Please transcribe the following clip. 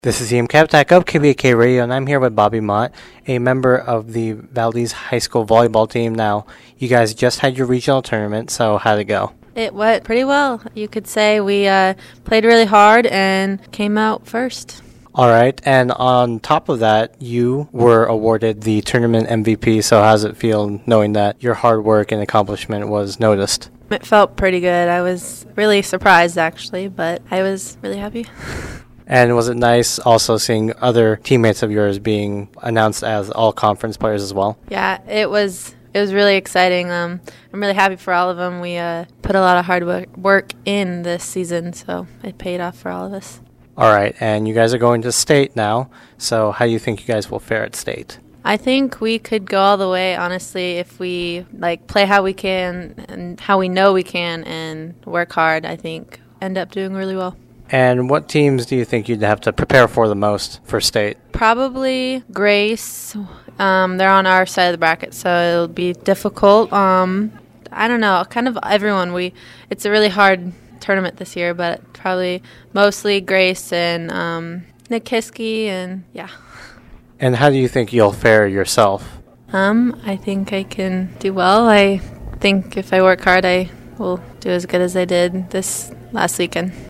This is Ian Kaptak of KBK Radio, and I'm here with Bobby Mott, a member of the Valdez High School volleyball team. Now, you guys just had your regional tournament, so how'd it go? It went pretty well. You could say we played really hard and came out first. All right, and on top of that, you were awarded the tournament MVP, so how's it feel knowing that your hard work and accomplishment was noticed? It felt pretty good. I was really surprised, actually, but I was really happy. And was it nice also seeing other teammates of yours being announced as all-conference players as well? Yeah, it was really exciting. I'm really happy for all of them. We put a lot of hard work in this season, so it paid off for all of us. All right, and you guys are going to state now, so how do you think you guys will fare at state? I think we could go all the way, honestly, if we play how we can and how we know we can and work hard. I think end up doing really well. And what teams do you think you'd have to prepare for the most for state? Probably Grace. They're on our side of the bracket, so it'll be difficult. I don't know, kind of everyone. It's a really hard tournament this year, but probably mostly Grace and Nick Kiske, and yeah. And how do you think you'll fare yourself? I think I can do well. I think if I work hard, I will do as good as I did this last weekend.